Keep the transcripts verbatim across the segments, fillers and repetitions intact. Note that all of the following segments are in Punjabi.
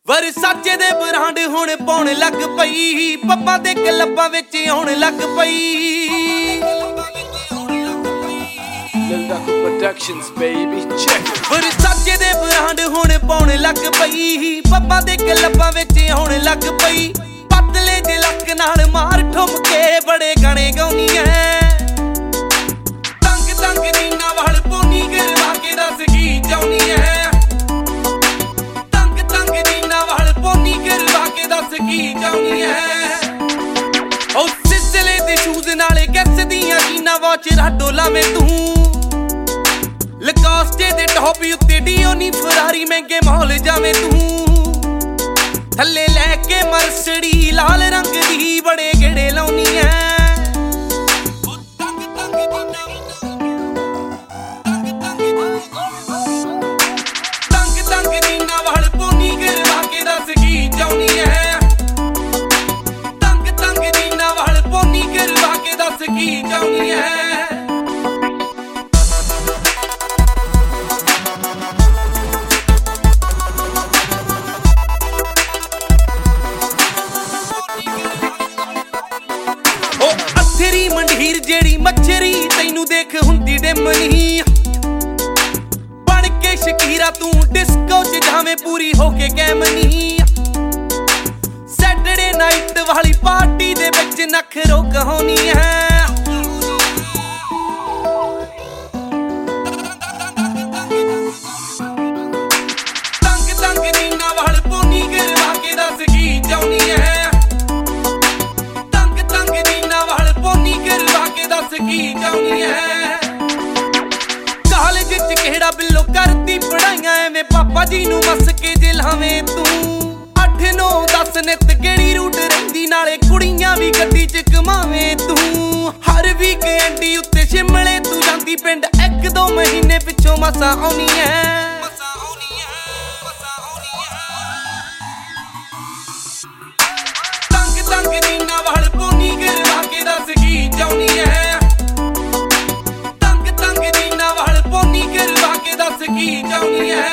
ਵਰਸਾਚੇ ਦੇ ਬ੍ਰਾਂਡ ਹੁਣ ਪਾਉਣ ਲੱਗ ਪਈ, ਪੱਪਾਂ ਦੇ ਕਲੱਬਾਂ ਵਿੱਚ ਆਉਣ ਲੱਗ ਪਈ। Productions baby check it। ਵਰਸਾਚੇ ਦੇ ਬ੍ਰਾਂਡ ਹੁਣ ਪਾਉਣ ਲੱਗ ਪਈ, ਪੱਪਾਂ ਦੇ ਕਲੱਬਾਂ ਵਿੱਚ ਆਉਣ ਲੱਗ ਪਈ। ਪਤਲੇ ਦੇ ਲੱਕ ਨਾਲ ਮਾਰ ਠੁੰਮ ਕੇ ਬੜੇ ਗਾਣੇ ਗਾਉਣੀ ਐ। ਤੰਗ ਤੰਗ ਨੀਨਾ ਵਾਲ ਪੋਨੀ ਗਿਰਵਾ ਕੇ ਦੱਸ ਕੀ ਚਾਹੁੰਦੀ ਐ। ਤੰਗ ਤੰਗ ਨੀਨਾ ਵਾਲ ਪੋਨੀ ਗਿਰਵਾ ਕੇ ਦੱਸ ਕੀ ਚਾਹੁੰਦੀ ਐ। ਉਹ ਸਿਲਸਿਲੇ ਦੇ ਸ਼ੂਜ਼ ਨਾਲੇ ਕਿਸ ਦੀਆਂ ਜੀਨਾ ਵਾਚ ਰਾਡੋ ਲਾਵੇਂ ਤੂੰ। ਲਕਾਸਟੇ ਦੇ ਟੌਪ ਉੱਤੇ ਡੀਓਨੀ ਫਰਾਰੀ ਮਹਿੰਗੇ ਮਾਲ ਜਾਵੇਂ ਤੂੰ। ਥੱਲੇ ਲੈ ਕੇ ਮਰਸੜੀ ਲਾਲ ਰੰਗ ਦੀ ਬੜੇ ਗੇੜੇ ਲਾਉਣੀ ਐ। ਤੰਗ ਤੰਗ ਨੀਨਾ ਵਾਲ ਪੋਨੀ ਗਿਰਵਾ ਕੇ ਦੱਸ ਕੀ ਚਾਹੁੰਦੀ ਐ। ਤੰਗ ਤੰਗ ਨੀਨਾ ਵਾਲ ਪੋਨੀ ਗਿਰਵਾ ਕੇ ਦੱਸ ਕੀ ਚਾਹੁੰਦੀ ਐ। ਤੇਰੀ ਮੰਢੀਰ ਜਿਹੜੀ ਮੱਛਰੀ ਤੈਨੂੰ ਦੇਖ ਹੁੰਦੀ ਡਿਮਨੀ। ਬਣ ਕੇ ਸ਼ਕੀਰਾ ਤੂੰ ਡਿਸਕੋ ਚ ਜਾਵੇਂ ਪੂਰੀ ਹੋ ਕੇ ਕੈਮਨੀ। ਸੈਟਰਡੇ ਨਾਈਟ ਵਾਲੀ ਪਾਰਟੀ ਦੇ ਵਿੱਚ ਨਖਰੋ ਕਹਾਣੀ ਹੈ। ਤੰਗ ਤੰਗ ਨੀਨਾ ਵਾਲ ਪੋਨੀ ਗਿਰਵਾ ਕੇ ਦੱਸ ਕੀ ਚਾਹੁੰਦੀ ਹੈ। ਕੀ ਚਾਹੁੰਦੀ ਐ। ਕਾਲਜ ਚ ਕਿਹੜਾ ਬਿੱਲੋ ਕਰਦੀ ਪੜਾਈਆਂ ਐਵੇਂ ਪਾਪਾ ਜੀ ਨੂੰ ਮਸ ਕੇ ਜੇ ਲਾਵੇਂ ਤੂੰ। ਅੱਠ ਨੌ ਦਸ ਨਿੱਤ ਕਿਹੜੀ ਰੂਟ ਰਹਿੰਦੀ ਨਾਲੇ ਕੁੜੀਆਂ ਵੀ ਗੱਡੀ ਚ ਕਮਾਵੇਂ ਤੂੰ। ਹਰ ਵੀਕਐਂਡ ਉੱਤੇ ਸ਼ਿਮਲੇ ਤੂੰ ਜਾਂਦੀ ਪਿੰਡ ਇੱਕ ਦੋ ਮਹੀਨੇ ਪਿੱਛੋਂ ਮਸਾ ਆਉਣੀ ਐ। ਤੰਗ ਤੰਗ ਨੀਨਾ ਵਾਲ ਪੋਨੀ ਗਿਰਵਾ ਕੇ ਦੱਸ ਕੀ ਚਾਹੁੰਦੀ ਐ। ਦੱਸ ਕੀ ਚਾਹੁੰਦੀ ਐ।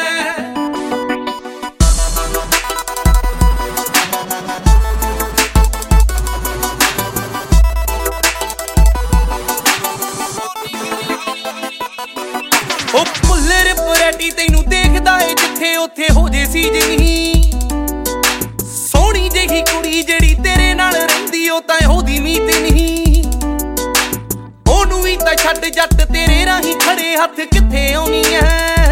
ਉਹ ਪੁੱਲਰ ਪਰੈਟੀ ਤੈਨੂੰ ਦੇਖਦਾ ਏ ਜਿੱਥੇ ਉੱਥੇ ਹੋ ਜੇ ਸੀਜਨੀ। ਸੋਹਣੀ ਜਿਹੀ ਕੁੜੀ ਜਿਹੜੀ ਤੇਰੇ ਨਾਲ ਰਹਿੰਦੀ ਉਹ ਤਾਂ ਉਹਦੀ ਮੀਤ ਨਹੀਂ। ਉਹਨੂੰ ਵੀ ਤਾਂ ਛੱਡ ਜੱਟ ਤੇਰੇ ਰਾਹੀਂ ਖੜੇ ਹੱਥ ਕਿੱਥੇ ਆਉਣੀ ਐ।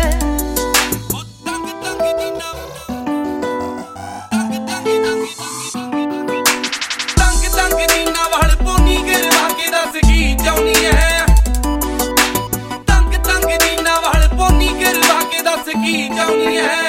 ਤੰਗ ਤੰਗ ਨੀਨਾ ਵਾਲ ਪੋਨੀ ਗਿਰਵਾ ਕੇ ਦੱਸ ਕੀ ਚਾਹੁੰਦੀ ਐ। ਤੰਗ ਤੰਗ ਨੀਨਾ ਵਾਲ ਪੋਨੀ ਗਿਰਵਾ ਕੇ ਦੱਸ ਕੀ ਚਾਹੁੰਦੀ ਐ।